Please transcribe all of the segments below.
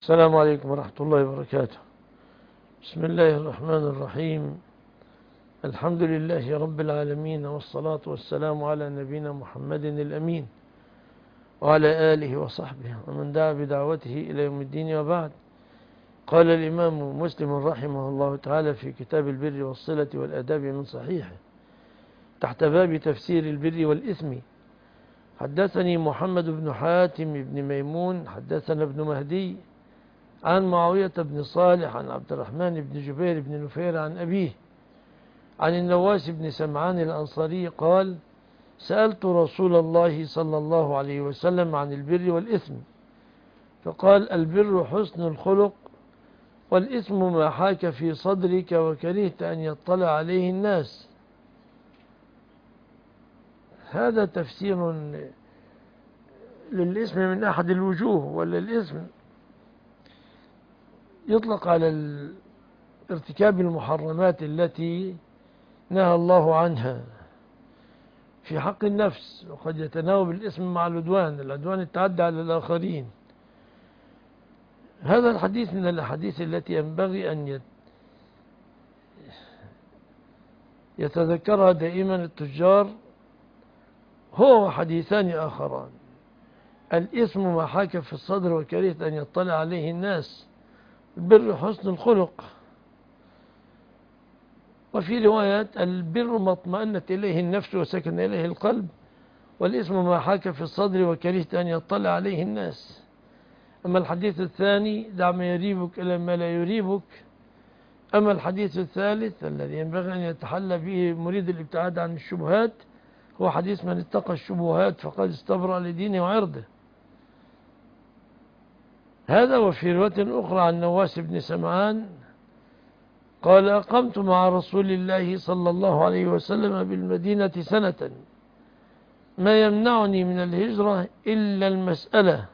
السلام عليكم ورحمة الله وبركاته. بسم الله الرحمن الرحيم. الحمد لله رب العالمين، والصلاة والسلام على نبينا محمد الأمين وعلى آله وصحبه ومن دعا بدعوته إلى يوم الدين، وبعد. قال الإمام مسلم رحمه الله تعالى في كتاب البر والصلة والأداب من صحيحه تحت باب تفسير البر والإثم: حدثني محمد بن حاتم بن ميمون حدثنا ابن مهدي عن معاوية بن صالح عن عبد الرحمن بن جبير بن نفير عن أبيه عن النواس بن سمعان الأنصاري قال: سألت رسول الله صلى الله عليه وسلم عن البر والإثم، فقال: البر حسن الخلق، والإثم ما حاك في صدرك وكرهت أن يطلع عليه الناس. هذا تفسير للإثم من أحد الوجوه. ولا الإثم يطلق على ارتكاب المحرمات التي نهى الله عنها في حق النفس، وقد يتناوب الإثم مع العدوان التعدي على الآخرين. هذا الحديث من الأحاديث التي ينبغي أن يتذكرها دائما التجار، هو وحديثان آخران: الإثم ما حاك في الصدر وكرهت أن يطلع عليه الناس، البر حسن الخلق. وفي روايات: البر ما اطمأنت إليه النفس وسكن إليه القلب، والإثم ما حاك في الصدر وكرهت أن يطلع عليه الناس. أما الحديث الثاني: دع ما يريبك إلى ما لا يريبك. أما الحديث الثالث الذي ينبغي أن يتحلى به مريد الابتعاد عن الشبهات، هو حديث: من اتقى الشبهات فقد استبرأ لدينه وعرضه. هذا. وفي رواية أخرى عن نواس بن سمعان قال: أقمت مع رسول الله صلى الله عليه وسلم بالمدينة سنة، ما يمنعني من الهجرة إلا المسألة.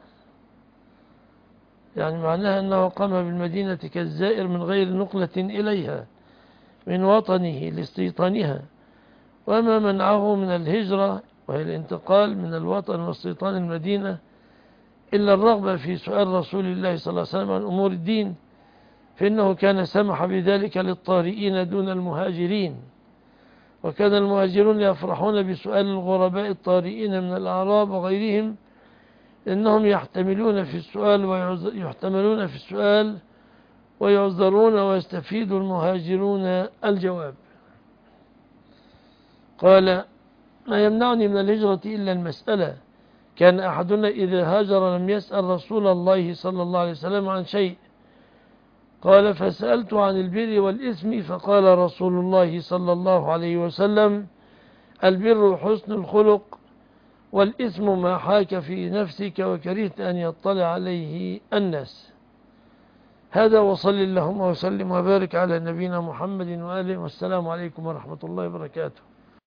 يعني معناها أنه قام بالمدينة كالزائر من غير نقلة إليها من وطنه لاستيطانها، وما منعه من الهجرة وهي الانتقال من الوطن واستيطان المدينة إلا الرغبة في سؤال رسول الله صلى الله عليه وسلم عن أمور الدين، فإنه كان سمح بذلك للطارئين دون المهاجرين، وكان المهاجرون يفرحون بسؤال الغرباء الطارئين من الأعراب وغيرهم، إنهم يحتملون في السؤال ويعذرون، ويستفيد المهاجرون الجواب. قال: ما يمنعني من الهجرة إلا المسألة. كان أحدنا إذا هاجر لم يسأل رسول الله صلى الله عليه وسلم عن شيء. قال: فسألت عن البر والإثم، فقال رسول الله صلى الله عليه وسلم: البر حسن الخلق، والإثم ما حاك في نفسك وكرهت أن يطلع عليه الناس. هذا. وصل اللهم وسلم وبارك على نبينا محمد وآله، والسلام عليكم ورحمة الله وبركاته.